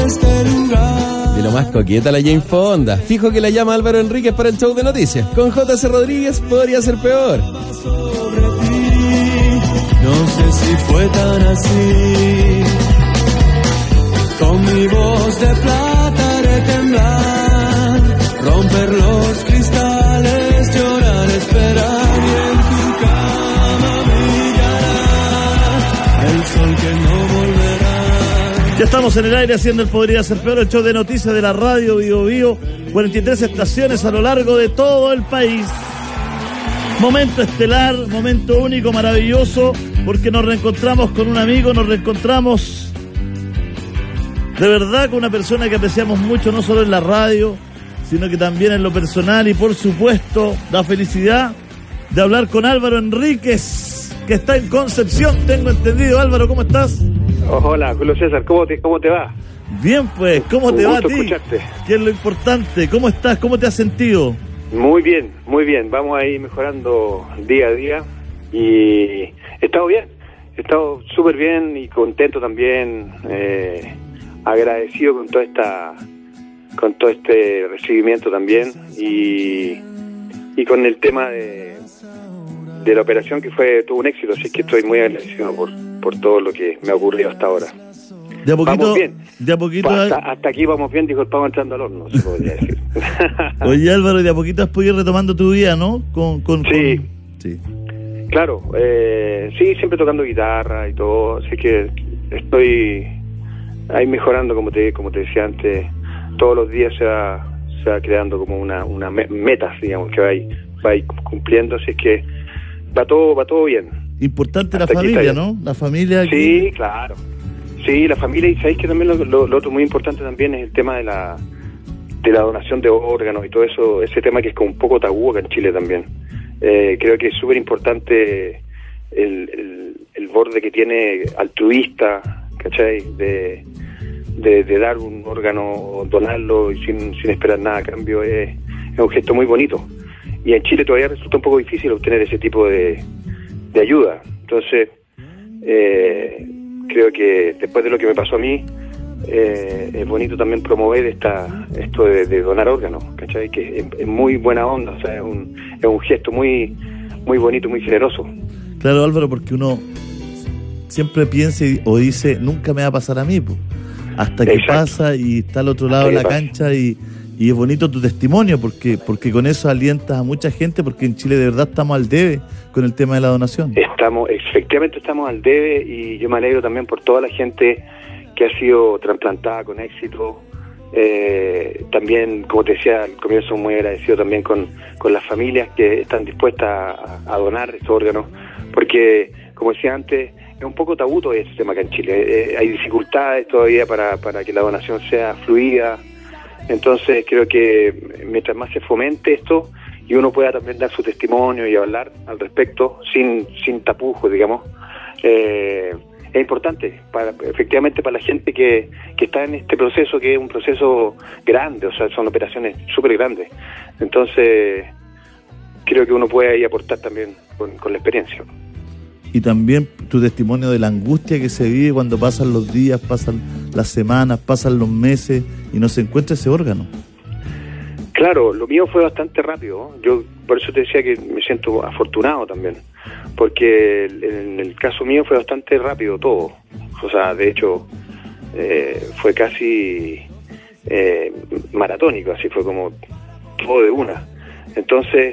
este lugar. Y lo más coqueta la Jane Fonda. Fijo que la llama Álvaro Enríquez para el show de noticias. Con J.C. Rodríguez podría ser peor. Sobre ti, no sé si fue tan así. Con mi voz de plata haré temblar, romper los cristales, llorar, esperar y en tu cama brillará el sol que no volverá. Ya estamos en el aire haciendo el Podría Ser Peor, el show de noticias de la radio Bío Bío, 43 estaciones a lo largo de todo el país. Momento estelar, momento único, maravilloso, porque nos reencontramos con un amigo, nos reencontramos de verdad con una persona que apreciamos mucho, no solo en la radio, sino que también en lo personal, y por supuesto la felicidad de hablar con Álvaro Enríquez, que está en Concepción, tengo entendido. Álvaro, ¿cómo estás? Hola, Julio César, ¿cómo te va? Bien, pues, ¿cómo te va a ti? Escucharte. ¿Qué es lo importante? ¿Cómo estás? ¿Cómo te has sentido? Muy bien, vamos ahí mejorando día a día y he estado bien, he estado súper bien y contento también, agradecido con todo este recibimiento también y con el tema de la operación que tuvo un éxito, así que estoy muy agradecido por todo lo que me ha ocurrido hasta ahora. De a poquito, vamos bien. De a poquito. Hasta aquí vamos bien, dijo el pavo entrando al horno, se podría decir. Oye, Álvaro, de a poquito has podido ir retomando tu vida, ¿no? Sí. Claro, sí, siempre tocando guitarra y todo, así que estoy ahí mejorando, como te decía antes. Todos los días se va creando como una meta, digamos, que va ahí cumpliendo, así que va todo bien. Importante hasta la familia, ¿no? La familia. Sí, claro. Sí, la familia, y sabéis que también lo otro muy importante también es el tema de la donación de órganos y todo eso, ese tema que es como un poco tabú acá en Chile también. Creo que es súper importante el borde que tiene altruista, ¿cachai? De dar un órgano o donarlo y sin esperar nada a cambio, es un gesto muy bonito. Y en Chile todavía resulta un poco difícil obtener ese tipo de ayuda. Entonces, creo que después de lo que me pasó a mí, es bonito también promover esto de donar órganos, ¿cachai? Que es muy buena onda, o sea, es un gesto muy muy bonito, muy generoso. Claro, Álvaro, porque uno siempre piensa o dice, nunca me va a pasar a mí, pues. Hasta que Exacto. pasa y está al otro lado de la cancha y es bonito tu testimonio, porque con eso alientas a mucha gente, porque en Chile de verdad estamos al debe con el tema de la donación. Efectivamente estamos al debe, y yo me alegro también por toda la gente que ha sido trasplantada con éxito. También, como te decía al comienzo, muy agradecido también con las familias que están dispuestas a donar estos órganos, porque, como decía antes, es un poco tabú todo este tema acá en Chile. Hay dificultades todavía para que la donación sea fluida. Entonces creo que mientras más se fomente esto y uno pueda también dar su testimonio y hablar al respecto sin tapujos, digamos, es importante efectivamente para la gente que está en este proceso, que es un proceso grande, o sea, son operaciones súper grandes. Entonces creo que uno puede ahí aportar también con la experiencia. Y también tu testimonio de la angustia que se vive cuando pasan los días, pasan las semanas, pasan los meses y no se encuentra ese órgano. Claro, lo mío fue bastante rápido. Yo por eso te decía que me siento afortunado también, porque en el caso mío fue bastante rápido todo. O sea, de hecho, fue casi maratónico, así fue como todo de una. Entonces,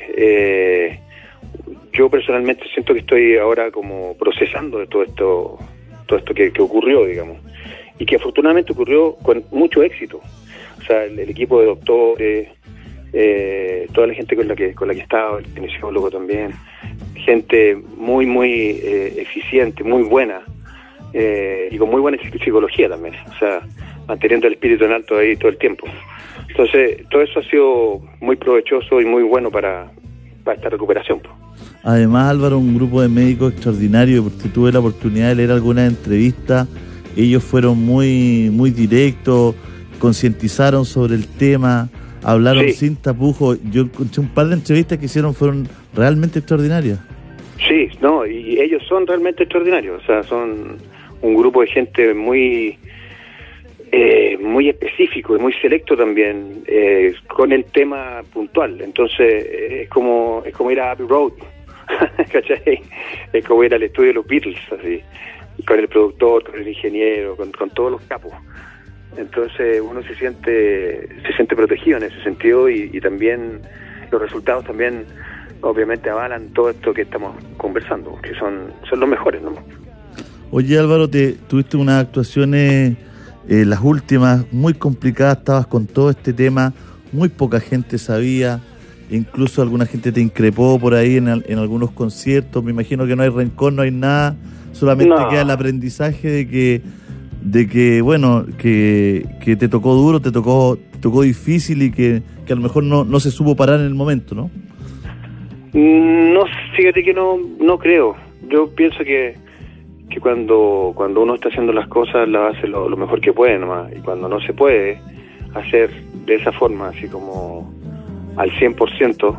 yo personalmente siento que estoy ahora como procesando de todo esto que ocurrió, digamos, y que afortunadamente ocurrió con mucho éxito. O sea, el equipo de doctores, toda la gente con la que estaba, el kinesiólogo también, gente muy eficiente, muy buena, y con muy buena psicología también, o sea, manteniendo el espíritu en alto ahí todo el tiempo. Entonces, todo eso ha sido muy provechoso y muy bueno para esta recuperación. Además, Álvaro, un grupo de médicos extraordinario, porque tuve la oportunidad de leer algunas entrevistas. Ellos fueron muy directos, concientizaron sobre el tema, hablaron sin tapujos. Yo escuché un par de entrevistas que hicieron, fueron realmente extraordinarias. Sí, no, y ellos son realmente extraordinarios, o sea, son un grupo de gente muy muy específico y muy selecto también, con el tema puntual. Entonces es como ir a Abbey Road, ¿cachai? Es como ir al estudio de los Beatles, así, con el productor, con el ingeniero, con todos los capos. Entonces uno se siente protegido en ese sentido, y también los resultados también obviamente avalan todo esto que estamos conversando, que son los mejores, ¿no? Oye, Álvaro, tuviste unas actuaciones, las últimas, muy complicadas, estabas con todo este tema, muy poca gente sabía, incluso alguna gente te increpó por ahí en algunos conciertos. Me imagino que no hay rencor, no hay nada, solamente queda el aprendizaje de que bueno, que te tocó duro, te tocó difícil, y que a lo mejor no se supo parar en el momento, ¿no? No, fíjate que no creo. Yo pienso que cuando uno está haciendo las cosas, las hace lo mejor que puede nomás, y cuando no se puede hacer de esa forma, así como al 100%,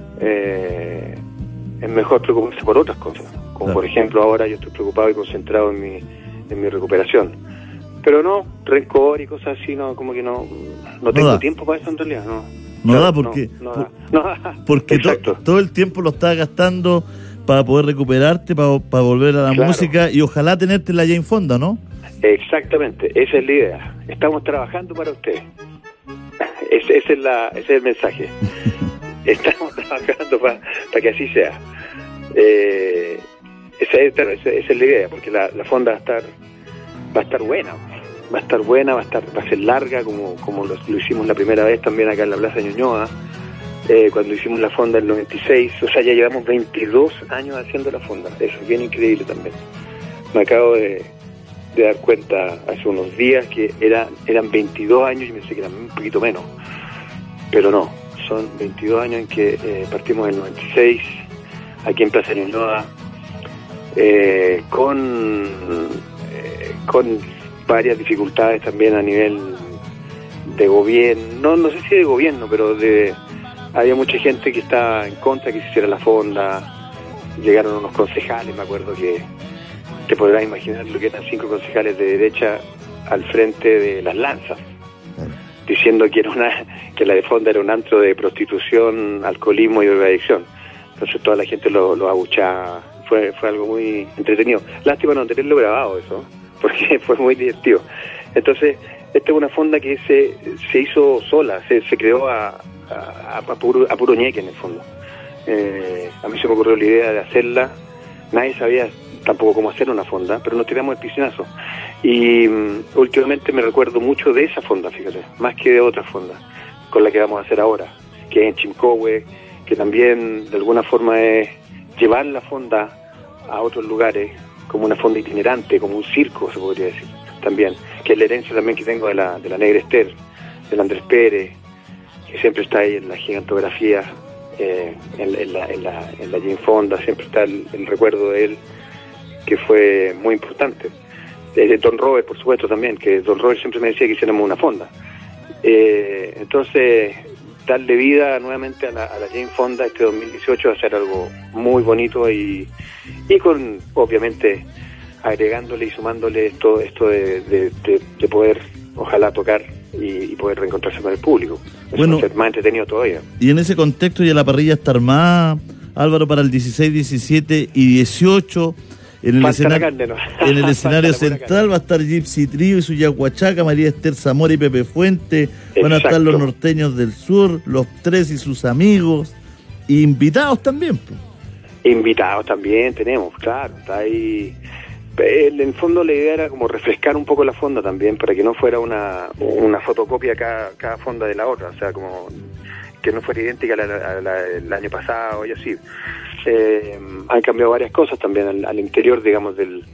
es mejor preocuparse por otras cosas, como por ejemplo ahora yo estoy preocupado y concentrado en mi recuperación, pero no, rencor y cosas así, no, como que no tengo tiempo para eso en realidad, porque todo el tiempo lo estás gastando para poder recuperarte, para volver a la música, y ojalá tenerte en la Jane Fonda, ¿no? Exactamente, esa es la idea. Estamos trabajando para usted. Ese es el mensaje. Estamos trabajando para que así sea. Esa es la idea, porque la fonda va a estar buena. Va a ser larga, como lo hicimos la primera vez también acá en la Plaza Ñuñoa. Cuando hicimos la fonda en el 96, o sea, ya llevamos 22 años haciendo la fonda. Eso es bien increíble también. Me acabo de dar cuenta hace unos días que eran 22 años, y me pensé que eran un poquito menos, pero no, son 22 años en que partimos en el 96, aquí en Plaza Ñuñoa, con varias dificultades también a nivel de gobierno, no sé si de gobierno, pero había mucha gente que estaba en contra que se hiciera la fonda. Llegaron unos concejales, me acuerdo que te podrás imaginar lo que eran 5 concejales de derecha al frente de las Lanzas, diciendo que la de fonda era un antro de prostitución, alcoholismo y drogadicción. Entonces toda la gente lo abuchaba. Fue algo muy entretenido. Lástima no tenerlo grabado eso, porque fue muy divertido. Entonces esta es una fonda que se hizo sola, se creó a puro ñeque en el fondo. A mí se me ocurrió la idea de hacerla, nadie sabía tampoco cómo hacer una fonda, pero nos tiramos el piscinazo, y últimamente me recuerdo mucho de esa fonda, fíjate, más que de otra fonda con la que vamos a hacer ahora, que es en Chimcohue, que también de alguna forma es llevar la fonda a otros lugares, como una fonda itinerante, como un circo se podría decir también, que es la herencia también que tengo de la Negra Esther, del Andrés Pérez, que siempre está ahí en la gigantografía, en la Jane Fonda, siempre está el recuerdo de él, que fue muy importante. De Don Robert, por supuesto, también, que Don Robert siempre me decía que hiciéramos una fonda. Entonces, darle vida nuevamente a la Jane Fonda este 2018 va a ser algo muy bonito, y con, obviamente, agregándole y sumándole esto de poder, ojalá, tocar y poder reencontrarse con el público. Eso va a ser más entretenido todavía. Y en ese contexto ya la parrilla está armada, Álvaro, para el 16, 17 y 18. En el escenario central va a estar Gypsy Trio y su Yaguachaca, María Esther Zamora y Pepe Fuente. Van a estar los Norteños del Sur, los Tres y sus amigos, y invitados también. Invitados también tenemos, claro, está ahí. En el fondo la idea era como refrescar un poco la fonda también, para que no fuera una fotocopia cada fonda de la otra, o sea, como que no fuera idéntica a la del año pasado y así. Han cambiado varias cosas también al interior, digamos, del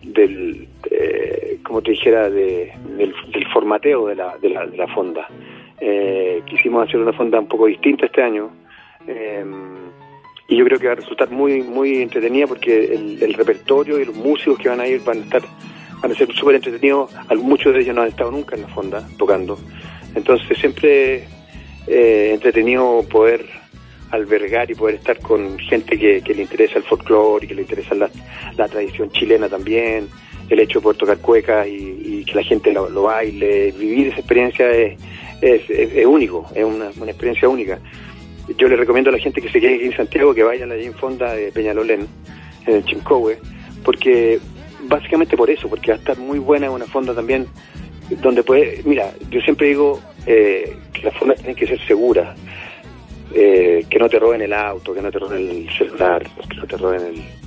como te dijera, del formateo de la fonda. Quisimos hacer una fonda un poco distinta este año, y yo creo que va a resultar muy muy entretenida, porque el repertorio y los músicos que van a ir van a ser súper entretenidos. Muchos de ellos no han estado nunca en la fonda tocando, entonces siempre entretenido poder albergar y poder estar con gente que le interesa el folclore y que le interesa la tradición chilena también, el hecho de poder tocar cueca y que la gente lo baile, vivir esa experiencia es único, es una experiencia única. Yo le recomiendo a la gente que se quede aquí en Santiago que vaya a la Jane Fonda de Peñalolén, en el Chincohue, porque básicamente por eso, porque va a estar muy buena, una fonda también donde mira, yo siempre digo que las fondas tienen que ser seguras, que no te roben el auto, que no te roben el celular, que no te roben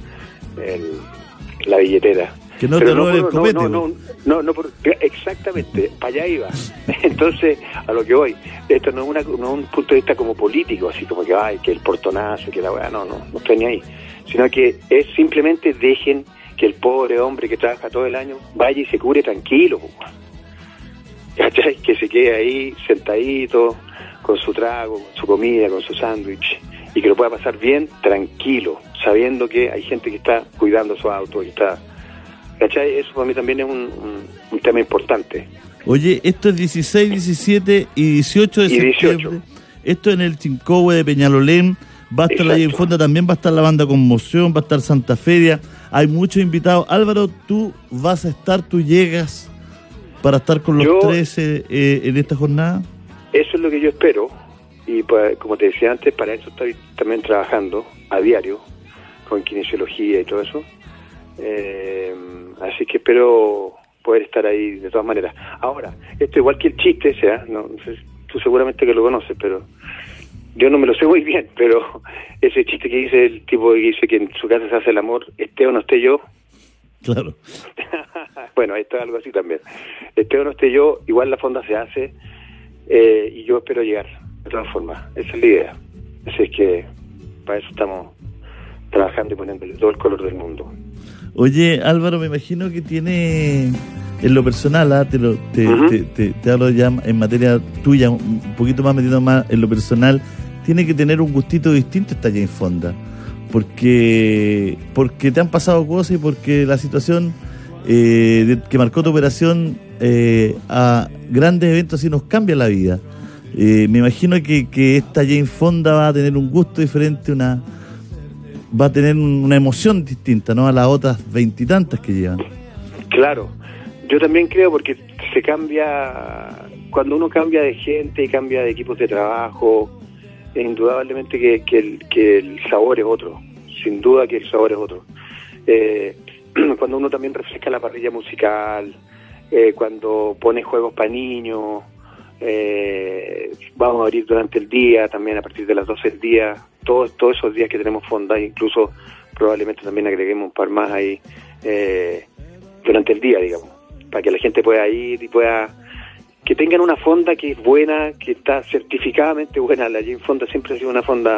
la billetera. Que no te roben el copete. Exactamente, para allá iba. Entonces, a lo que voy, esto no es un punto de vista como político, así como que el portonazo, que la weá, no estoy ni ahí. Sino que es simplemente dejen que el pobre hombre que trabaja todo el año vaya y se cure tranquilo, ¿cachai? Que se quede ahí sentadito, con su trago, con su comida, con su sándwich, y que lo pueda pasar bien, tranquilo, sabiendo que hay gente que está cuidando su auto, y está, ¿cachai? Eso para mí también es un tema importante. Oye, esto es 16, 17 y 18 de septiembre. 18. Esto en el Chincohue de Peñalolén. Va a estar la Jane Fonda, también va a estar la banda Conmoción, va a estar Santa Feria. Hay muchos invitados. Álvaro, tú llegas para estar con los 13 en esta jornada. Eso es lo que yo espero. Y pues, como te decía antes, para eso estoy también trabajando a diario con kinesiología y todo eso. Así que espero poder estar ahí de todas maneras. Ahora, esto igual que el chiste, no sé, tú seguramente que lo conoces, pero yo no me lo sé muy bien, pero ese chiste que dice el tipo que dice que en su casa se hace el amor, esté o no esté yo. Claro. Bueno, ahí está algo así también. Esté o no esté yo, igual la fonda se hace, y yo espero llegar, de todas formas. Esa es la idea. Así es que para eso estamos trabajando y poniéndole todo el color del mundo. Oye, Álvaro, me imagino que tiene, en lo personal, te hablo ya en materia tuya, un poquito más metido más en lo personal, tiene que tener un gustito distinto esta Jane Fonda, porque te han pasado cosas y porque la situación que marcó tu operación a grandes eventos así nos cambia la vida. Me imagino que esta Jane Fonda va a tener un gusto diferente, va a tener una emoción distinta, ¿no?, a las otras veintitantas que llevan. Claro, yo también creo, porque se cambia, cuando uno cambia de gente y cambia de equipos de trabajo, indudablemente que el sabor es otro, sin duda que el sabor es otro. Cuando uno también refresca la parrilla musical, cuando pone juegos para niños, vamos a abrir durante el día, también a partir de las 12 del día, todos esos días que tenemos fonda, incluso probablemente también agreguemos un par más ahí durante el día, digamos, para que la gente pueda ir y que tengan una fonda que es buena, que está certificadamente buena. La Jane Fonda siempre ha sido una fonda.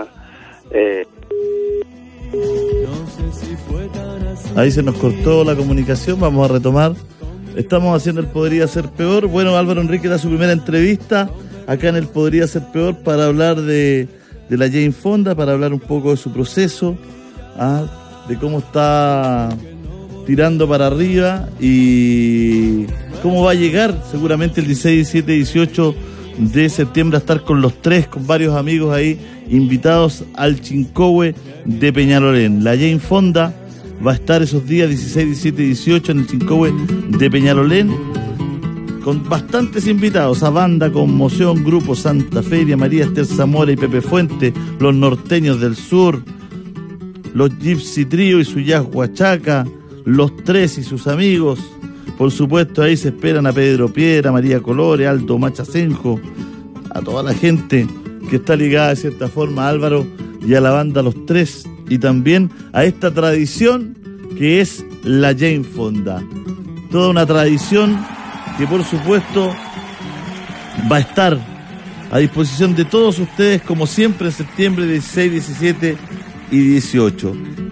Ahí se nos cortó la comunicación, vamos a retomar. Estamos haciendo el Podría Ser Peor. Bueno, Álvaro Enrique da su primera entrevista acá en el Podría Ser Peor para hablar de la Jane Fonda, para hablar un poco de su proceso, de cómo está tirando para arriba y cómo va a llegar seguramente el 16, 17, 18 de septiembre a estar con los tres, con varios amigos ahí invitados al Chincohue de Peñalolén. La Jane Fonda va a estar esos días 16, 17 y 18 en el Chincohue de Peñalolén con bastantes invitados, a banda Conmoción, Grupo Santa Feria, María Esther Zamora y Pepe Fuente, los Norteños del Sur, los Gypsy Trio y su jazz huachaca, los Tres y sus amigos. Por supuesto, ahí se esperan a Pedro Piedra, María Colore, Aldo Machacenjo, a toda la gente que está ligada de cierta forma a Álvaro y a la banda Los Tres, y también a esta tradición que es la Jane Fonda. Toda una tradición que, por supuesto, va a estar a disposición de todos ustedes, como siempre, en septiembre 16, 17 y 18.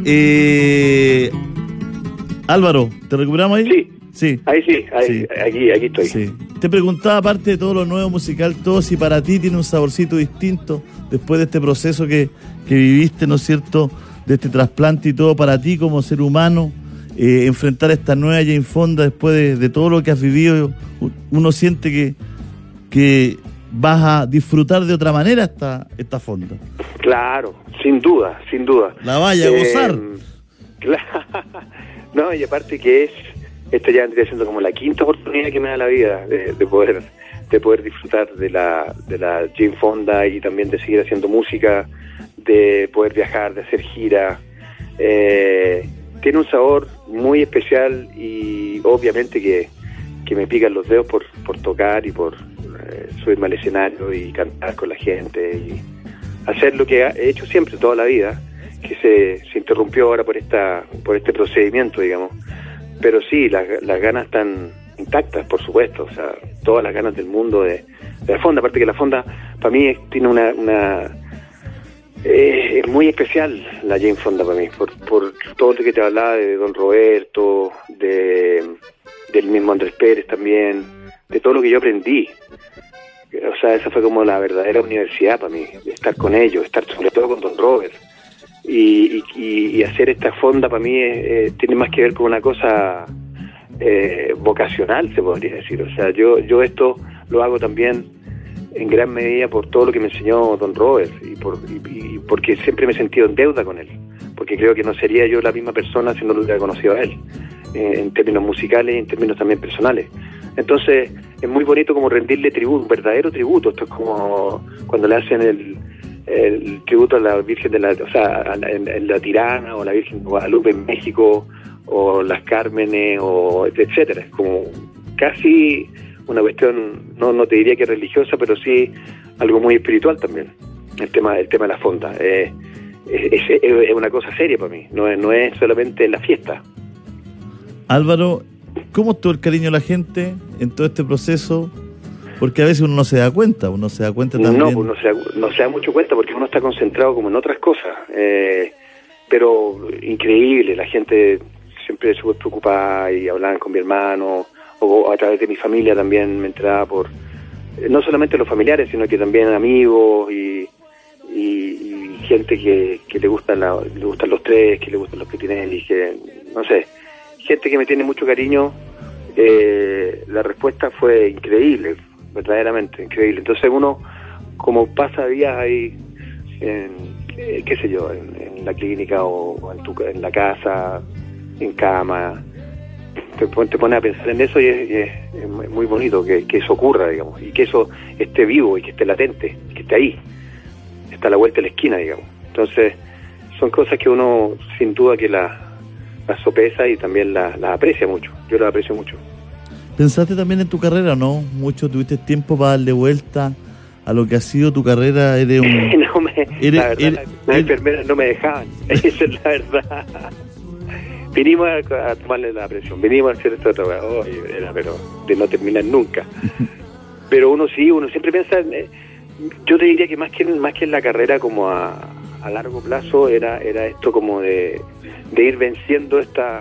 Álvaro, ¿te recuperamos ahí? Sí. Ahí sí, aquí estoy. Sí. Te preguntaba, aparte de todo lo nuevo musical, todo, si para ti tiene un saborcito distinto después de este proceso que viviste, ¿no es cierto?, de este trasplante y todo, para ti como ser humano, enfrentar esta nueva Jane Fonda después de todo lo que has vivido. Uno siente que vas a disfrutar de otra manera esta fonda. Claro, sin duda. La vaya a gozar. No, y aparte que esta ya vendría siendo como la quinta oportunidad que me da la vida de poder disfrutar de la Jane Fonda y también de seguir haciendo música, de poder viajar, de hacer gira. Tiene un sabor muy especial y obviamente que me pican los dedos por tocar y por subirme al escenario y cantar con la gente y hacer lo que he hecho siempre toda la vida, que se interrumpió ahora por este procedimiento, digamos. Pero sí, las ganas están intactas, por supuesto, o sea, todas las ganas del mundo de la Fonda. Aparte que la Fonda para mí tiene es muy especial la Jane Fonda para mí, por todo lo que te hablaba de Don Roberto, del mismo Andrés Pérez también, de todo lo que yo aprendí. O sea, esa fue como la verdadera universidad para mí, estar con ellos, estar sobre todo con Don Robert. Y hacer esta Fonda para mí tiene más que ver con una cosa vocacional, se podría decir. O sea, yo esto lo hago también en gran medida por todo lo que me enseñó Don Robert y porque siempre me he sentido en deuda con él, porque creo que no sería yo la misma persona si no lo hubiera conocido a él, en términos musicales y en términos también personales. Entonces es muy bonito como rendirle tributo, un verdadero tributo. Esto es como cuando le hacen el tributo a la Virgen en la Tirana, o la Virgen de Guadalupe en México, o las Cármenes, o etcétera. Es como casi una cuestión, no te diría que religiosa, pero sí algo muy espiritual también, el tema de la Fonda. Es una cosa seria para mí, no es solamente la fiesta. Álvaro, ¿cómo estuvo el cariño de la gente en todo este proceso? Porque a veces uno no se da cuenta, también. No, pues no se da mucho cuenta porque uno está concentrado como en otras cosas. Pero increíble, la gente siempre súper preocupada y hablaban con mi hermano, o a través de mi familia también me enteraba por, no solamente los familiares, sino que también amigos y gente que le gustan los tres, que le gustan los Petinelli, que no sé, gente que me tiene mucho cariño. La respuesta fue increíble, verdaderamente increíble. Entonces uno, como pasa días ahí qué sé yo, en la clínica o en la casa, en cama, te pones a pensar en eso y es muy bonito que eso ocurra, digamos, y que eso esté vivo y que esté latente, que esté ahí, está a la vuelta de la esquina, digamos. Entonces son cosas que uno sin duda que las sopesa y también las aprecia mucho. Yo las aprecio mucho. ¿Pensaste también en tu carrera, no? Mucho, tuviste tiempo para darle vuelta a lo que ha sido tu carrera. Eres un... las enfermeras no me dejaban, esa es la verdad. Vinimos a tomarle la presión, vinimos a hacer esto otra vez, pero de no terminar nunca. Pero uno siempre piensa, yo te diría que más que en la carrera como a largo plazo era esto como de ir venciendo estas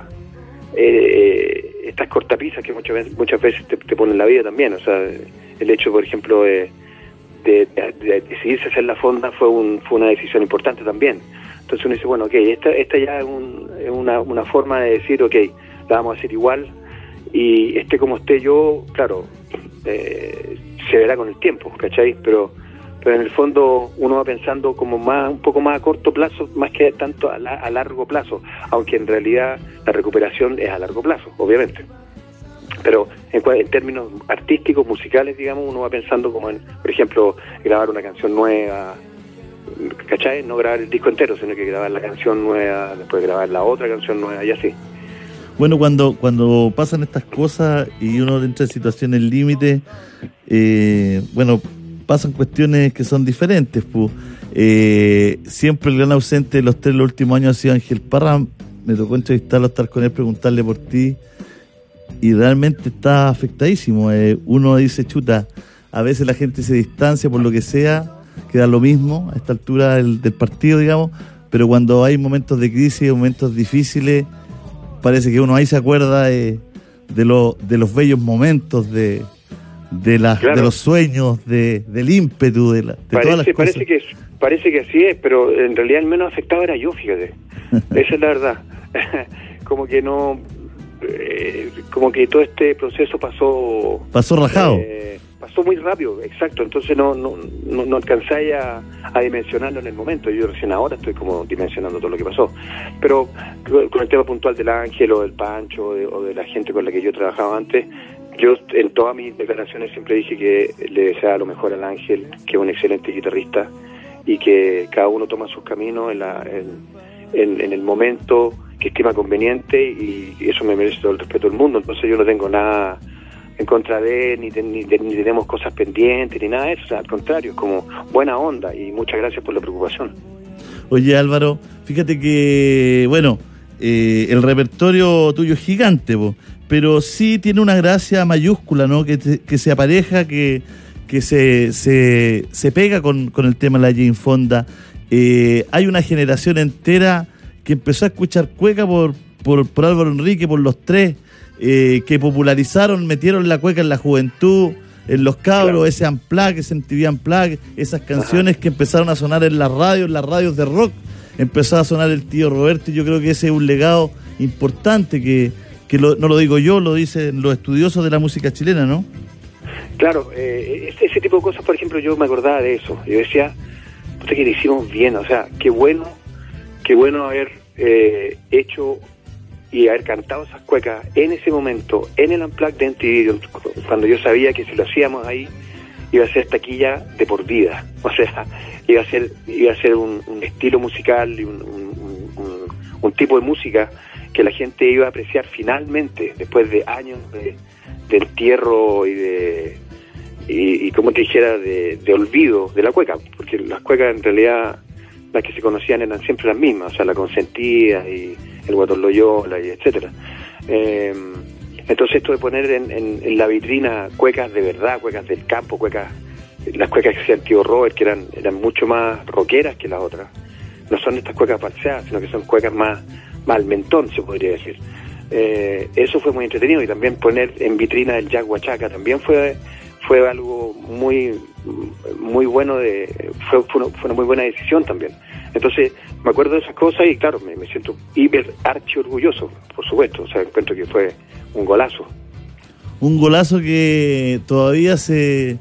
cortapisas que muchas veces te ponen la vida también. O sea, el hecho, por ejemplo, de decidirse hacer la Fonda fue una decisión importante también. Entonces uno dice, bueno, ok, esta ya es una forma de decir, ok, la vamos a hacer igual, y esté como esté yo, claro, se verá con el tiempo, ¿cachai? Pero en el fondo uno va pensando como un poco más a corto plazo, más que tanto a largo plazo, aunque en realidad la recuperación es a largo plazo, obviamente. Pero en términos artísticos, musicales, digamos, uno va pensando como en, por ejemplo, grabar una canción nueva, ¿cachai? No grabar el disco entero, sino que grabar la canción nueva, después grabar la otra canción nueva y así. Bueno, cuando pasan estas cosas y uno entra en situaciones límite, bueno, pasan cuestiones que son diferentes, pues. Siempre el gran ausente de los tres los últimos años ha sido Ángel Parra. Me tocó entrevistarlo, estar con él, preguntarle por ti, y realmente está afectadísimo. Uno dice, chuta, a veces la gente se distancia por lo que sea, queda lo mismo a esta altura del partido, digamos, pero cuando hay momentos de crisis, momentos difíciles, parece que uno ahí se acuerda de los bellos momentos, de los sueños, del ímpetu, de todas las cosas. Parece que así es, pero en realidad el menos afectado era yo, fíjate. Esa es la verdad. Como que no... como que todo este proceso pasó rajado. pasó muy rápido, exacto, entonces no alcanzáis a dimensionarlo en el momento. Yo recién ahora estoy como dimensionando todo lo que pasó, pero con el tema puntual del Ángel o del Pancho o de la gente con la que yo trabajaba antes, yo en todas mis declaraciones siempre dije que le deseaba lo mejor al Ángel, que es un excelente guitarrista y que cada uno toma sus caminos en el momento que estima conveniente, y eso me merece todo el respeto del mundo. Entonces yo no tengo nada en contra de él, ni tenemos cosas pendientes, ni nada de eso. O sea, al contrario, es como buena onda, y muchas gracias por la preocupación. Oye, Álvaro, fíjate que, bueno, el repertorio tuyo es gigante, pero sí tiene una gracia mayúscula, ¿no? Que se apareja, que se pega con el tema de la Jane Fonda. Hay una generación entera que empezó a escuchar cueca por Álvaro Enrique, por los tres, que popularizaron, metieron la cueca en la juventud, en los cabros, claro. Ese Unplugged, ese MTV Unplugged, esas canciones que empezaron a sonar en las radios de rock, empezó a sonar el tío Roberto, y yo creo que ese es un legado importante que no lo digo yo, lo dicen los estudiosos de la música chilena, ¿no? Claro, ese tipo de cosas, por ejemplo, yo me acordaba de eso. Yo decía, puta, que lo hicimos bien, o sea, qué bueno haber hecho y haber cantado esas cuecas en ese momento, en el Unplugged de MTV, cuando yo sabía que si lo hacíamos ahí, iba a ser taquilla de por vida. O sea, iba a ser un estilo musical y un tipo de música que la gente iba a apreciar finalmente, después de años de entierro y como te dijera, de olvido de la cueca, porque las cuecas en realidad, las que se conocían eran siempre las mismas, o sea, la Consentida y el Guatón Loyola y etcétera. Entonces esto de poner en la vitrina cuecas de verdad, cuecas del campo, las cuecas que hacía el tío Robert, que eran mucho más rockeras que las otras, no son estas cuecas parseadas, sino que son cuecas más al mentón, se podría decir. Eso fue muy entretenido, y también poner en vitrina el jazz huachaca también fue algo muy bueno, fue una muy buena decisión también. Entonces me acuerdo de esas cosas y claro, me siento hiper archi orgulloso, por supuesto. O sea, encuentro que fue un golazo que todavía se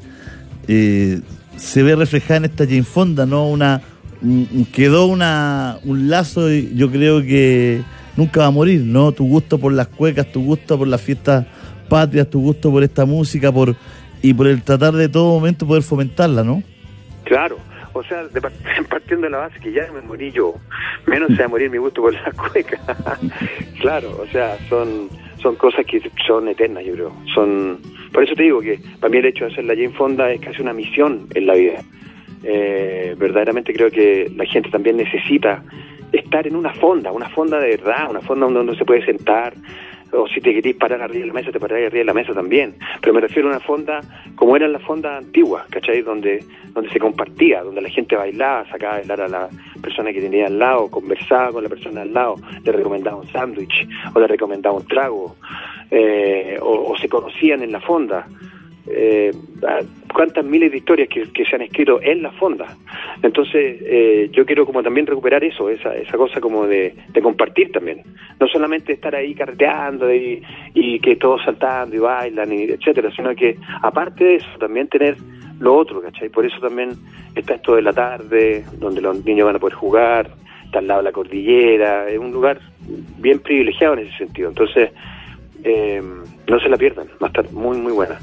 ve reflejada en esta Jane Fonda, ¿no? Quedó un lazo, y yo creo que nunca va a morir, ¿no? Tu gusto por las cuecas, tu gusto por las fiestas patrias, tu gusto por esta música, y por el tratar de todo momento poder fomentarla, ¿no? Claro, o sea, partiendo de la base que ya me morí yo, menos se va a morir mi gusto por las cuecas. Claro, o sea, son cosas que son eternas, yo creo. Por eso te digo que para mí el hecho de hacer la Jane Fonda es casi una misión en la vida. Verdaderamente creo que la gente también necesita estar en una fonda de verdad, una fonda donde uno se puede sentar, o si te querís parar arriba de la mesa, te parás arriba de la mesa también, pero me refiero a una fonda como eran las fondas antiguas, ¿cachai? Donde se compartía, donde la gente bailaba, sacaba a bailar a la persona que tenía al lado, conversaba con la persona al lado, le recomendaba un sándwich, o le recomendaba un trago, o se conocían en la fonda. Cuántas miles de historias que se han escrito en la fonda. Entonces yo quiero como también recuperar eso, esa cosa como de compartir también, no solamente estar ahí carreteando y que todos saltando y bailan y etcétera, sino que aparte de eso también tener lo otro, ¿cachai? Por eso también está esto de la tarde, donde los niños van a poder jugar, está al lado de la cordillera, es un lugar bien privilegiado en ese sentido. Entonces no se la pierdan, va a estar muy muy buena.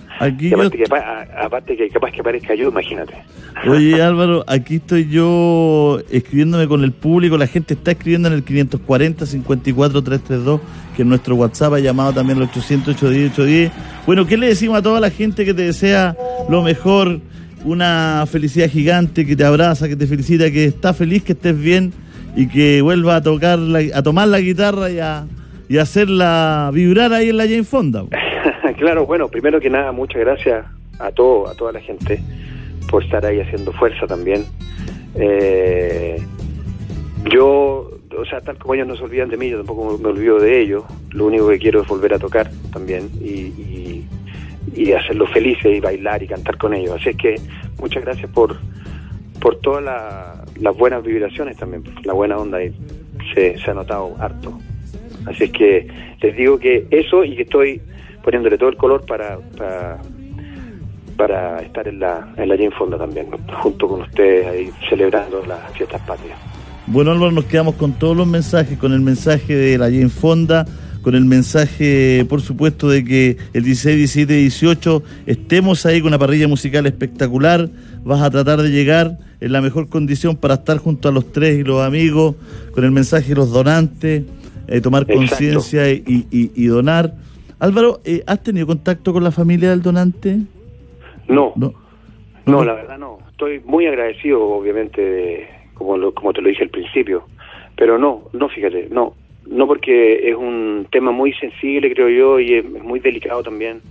Aparte que capaz que aparezca yo, imagínate. Oye, Álvaro, aquí estoy yo escribiéndome con el público, la gente está escribiendo en el 540-54-332, que es nuestro WhatsApp, ha llamado también al 800-810-810. Bueno, ¿qué le decimos a toda la gente que te desea lo mejor? Una felicidad gigante, que te abraza, que te felicita, que está feliz, que estés bien y que vuelva a tomar la guitarra y hacerla vibrar ahí en la Jane Fonda. Claro, bueno, primero que nada, muchas gracias a toda la gente por estar ahí haciendo fuerza también. Yo, o sea, tal como ellos no se olvidan de mí, yo tampoco me olvido de ellos. Lo único que quiero es volver a tocar también y hacerlos felices y bailar y cantar con ellos. Así es que muchas gracias por todas las buenas vibraciones también, la buena onda, y se ha notado harto. Así es que les digo que eso, y que estoy poniéndole todo el color para para estar en la Jane Fonda también, junto con ustedes ahí celebrando las fiestas patrias. Bueno, Álvaro, nos quedamos con todos los mensajes, con el mensaje de la Jane Fonda, con el mensaje, por supuesto, de que el 16, 17 y 18 estemos ahí con una parrilla musical espectacular. Vas a tratar de llegar en la mejor condición para estar junto a los tres y los amigos, con el mensaje de los donantes, tomar conciencia y donar. Álvaro, ¿has tenido contacto con la familia del donante? No, la verdad no. Estoy muy agradecido, obviamente, como te lo dije al principio, pero no, fíjate, no porque es un tema muy sensible, creo yo, y es muy delicado también.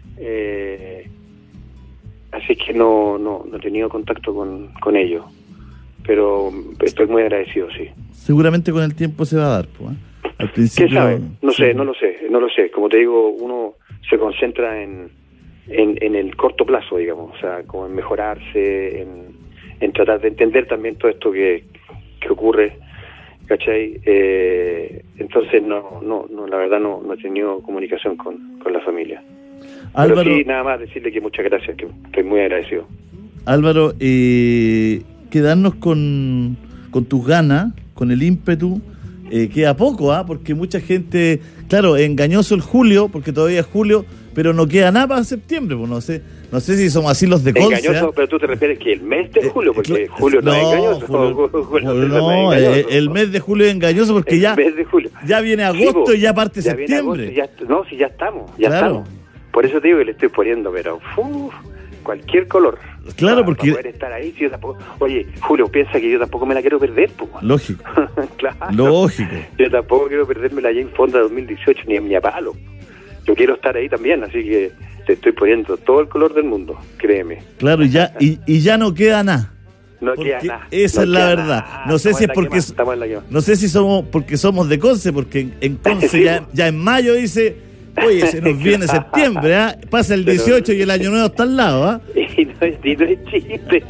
Así que no he tenido contacto con ellos, pero estoy muy agradecido, sí. Seguramente con el tiempo se va a dar, pues, ¿eh? Al principio, ¿qué sabe? No lo sé. Como te digo, uno se concentra en el corto plazo, digamos, o sea, como en mejorarse, en tratar de entender también todo esto que ocurre, ¿cachai? Entonces la verdad no he tenido comunicación con la familia. Álvaro, pero sí, nada más decirle que muchas gracias, que estoy muy agradecido. Álvaro, quedarnos con tus ganas, con el ímpetu, queda poco, porque mucha gente, claro, engañoso el julio, porque todavía es julio, pero no queda nada para septiembre, pues no sé si somos así los de Conce. Engañoso, pero tú te refieres que el mes de julio, porque julio no es engañoso. No, el mes de julio es engañoso porque el mes de julio. Ya viene agosto y ya parte septiembre. Ya estamos. Por eso te digo que le estoy poniendo, pero cualquier color. Claro, porque... Para poder estar ahí, si yo tampoco... Oye, Julio, piensa que yo tampoco me la quiero perder, pues. Lógico. Claro. Lógico. Yo tampoco quiero perderme la Jane Fonda 2018 ni a palo. Yo quiero estar ahí también, así que te estoy poniendo todo el color del mundo, créeme. Claro, y ya no queda nada. No queda nada. Esa es la verdad. No sé si es porque... No sé si somos porque somos de Conce, porque en Conce sí. ya en mayo dice... Oye, se nos viene septiembre, pasa el 18 y el año nuevo está al lado, Y no es chiste.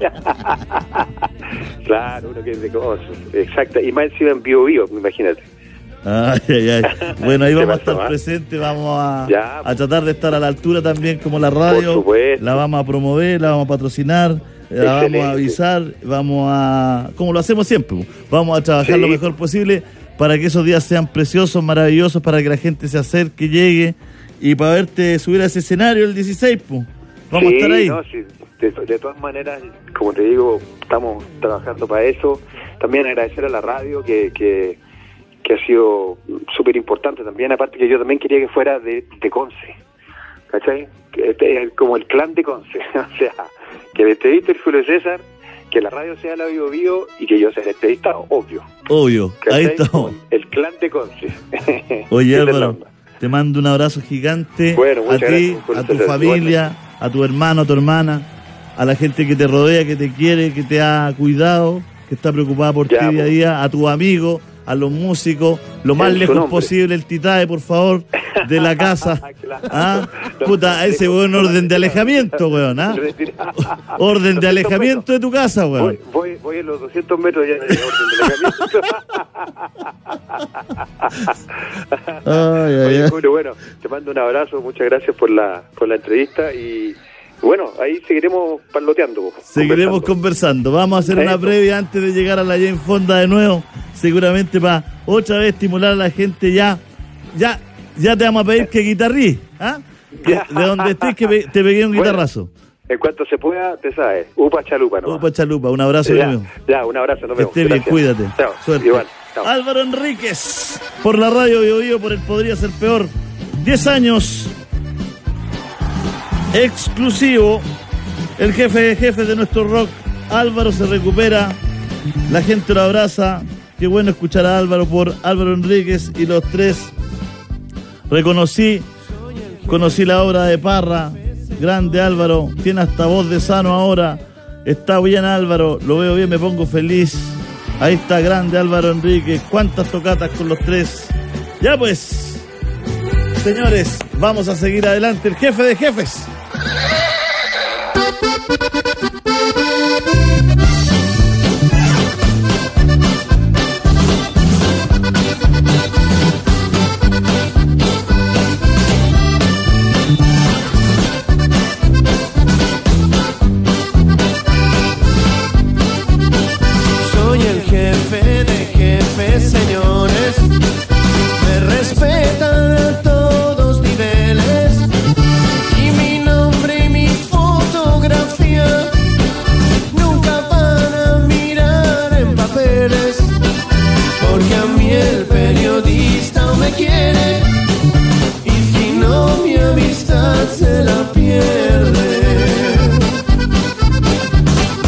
Claro, uno que es de cosas. Exacto, y más encima en Bio, imagínate. Ay. Bueno, ahí vamos a estar presentes, vamos a tratar de estar a la altura también como la radio. Por supuesto. La vamos a promover, la vamos a patrocinar, la vamos a avisar, como lo hacemos siempre, vamos a trabajar lo mejor posible para que esos días sean preciosos, maravillosos, para que la gente se acerque, llegue, y para verte subir a ese escenario el 16, pues. Vamos a estar ahí. No, sí, de todas maneras, como te digo, estamos trabajando para eso. También agradecer a la radio, que ha sido súper importante también, aparte que yo también quería que fuera de Conce, ¿cachai? Como el clan de Conce, o sea, que el entrevista el Julio César, que la radio sea la Bio Bio y que yo sea el entrevistado, obvio, ahí estamos. El clan de Conce. Oye, Álvaro, te mando un abrazo gigante, a ti, a tu familia, a tu hermano, a tu hermana, a la gente que te rodea, que te quiere, que te ha cuidado, que está preocupada por ti día a día, a tus amigos, a los músicos, lo más lejos posible el Titae, por favor, de la casa. Claro. Puta, ese buen orden de alejamiento, weón, orden de alejamiento de tu casa, weón. Voy en los 200 metros ya de orden de alejamiento. Julio, bueno, te mando un abrazo, muchas gracias por la entrevista y bueno, ahí seguiremos parloteando. Seguiremos conversando. Vamos a hacer una previa antes de llegar a la Jane Fonda de nuevo, seguramente para otra vez estimular a la gente. Ya te vamos a pedir que guitarrí, de donde estés que te pegué un guitarrazo. En cuanto se pueda, te sabes, Upa Chalupa, ¿no? Upa Chalupa, un abrazo, amigo. Ya, un abrazo, nos vemos. Que estés bien, cuídate. Chao, suerte. Igual, chao. Álvaro Enríquez, por la radio Bio Bio, por el Podría Ser Peor. 10 años. Exclusivo, el jefe de jefes de nuestro rock. Álvaro se recupera, la gente lo abraza. Qué bueno escuchar a Álvaro por Álvaro Enríquez y los tres. Conocí la obra de Parra, grande Álvaro, tiene hasta voz de sano ahora. Está bien Álvaro, lo veo bien, me pongo feliz. Ahí está, grande Álvaro Enríquez, cuántas tocatas con los tres. Ya pues, señores, vamos a seguir adelante, el jefe de jefes.